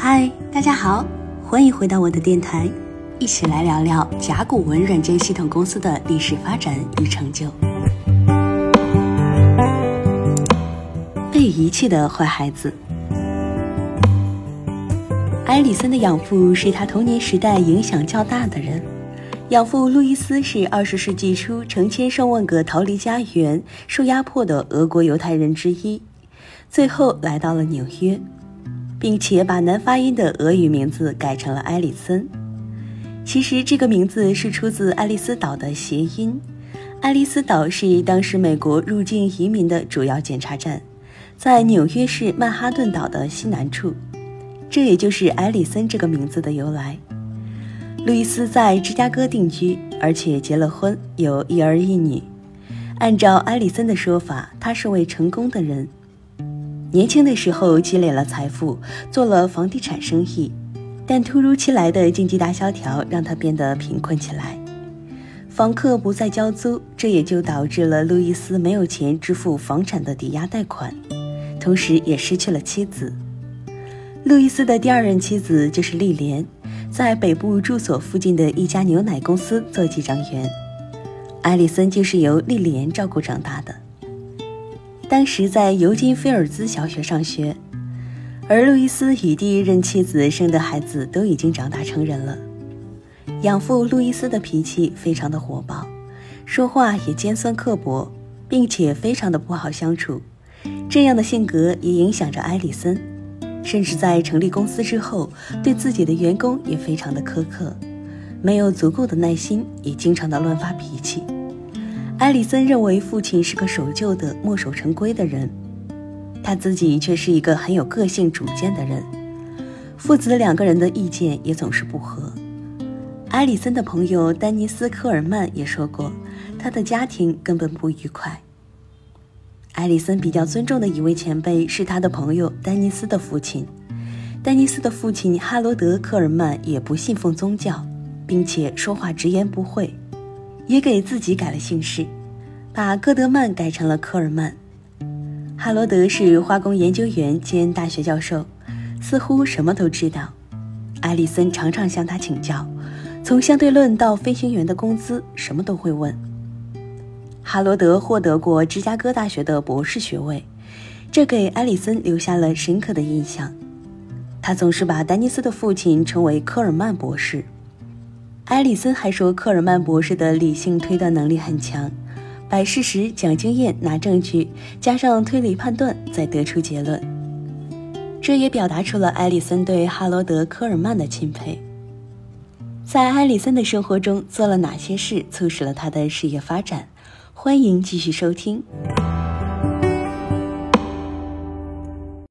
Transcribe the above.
嗨，大家好，欢迎回到我的电台，一起来聊聊甲骨文软件系统公司的历史发展与成就。被遗弃的坏孩子。埃里森的养父是他童年时代影响较大的人。养父路易斯是20世纪初成千上万个逃离家园、受压迫的俄国犹太人之一，最后来到了纽约，并且把难发音的俄语名字改成了埃里森。其实这个名字是出自爱丽丝岛的谐音。爱丽丝岛是当时美国入境移民的主要检查站，在纽约市曼哈顿岛的西南处，这也就是埃里森这个名字的由来。路易斯在芝加哥定居，而且结了婚，有一儿一女。按照埃里森的说法，他是位成功的人。年轻的时候积累了财富，做了房地产生意，但突如其来的经济大萧条让他变得贫困起来。房客不再交租，这也就导致了路易斯没有钱支付房产的抵押贷款，同时也失去了妻子。路易斯的第二任妻子就是莉莲，在北部住所附近的一家牛奶公司做记账员。埃里森就是由莉莲照顾长大的。当时在尤金菲尔兹小学上学，而路易斯与第一任妻子生的孩子都已经长大成人了。养父路易斯的脾气非常的火爆，说话也尖酸刻薄，并且非常的不好相处。这样的性格也影响着埃里森，甚至在成立公司之后，对自己的员工也非常的苛刻，没有足够的耐心，也经常的乱发脾气。埃里森认为父亲是个守旧的、墨守成规的人，他自己却是一个很有个性、主见的人。父子两个人的意见也总是不合。埃里森的朋友丹尼斯·科尔曼也说过，他的家庭根本不愉快。埃里森比较尊重的一位前辈是他的朋友丹尼斯的父亲。丹尼斯的父亲哈罗德·科尔曼也不信奉宗教，并且说话直言不讳，也给自己改了姓氏，把戈德曼改成了科尔曼。哈罗德是化工研究员兼大学教授，似乎什么都知道。埃里森常常向他请教，从相对论到飞行员的工资，什么都会问。哈罗德获得过芝加哥大学的博士学位，这给埃里森留下了深刻的印象。他总是把丹尼斯的父亲称为科尔曼博士。埃里森还说，科尔曼博士的理性推断能力很强，摆事实、讲经验、拿证据，加上推理判断，再得出结论。这也表达出了埃里森对哈罗德·科尔曼的钦佩。在埃里森的生活中做了哪些事促使了他的事业发展？欢迎继续收听。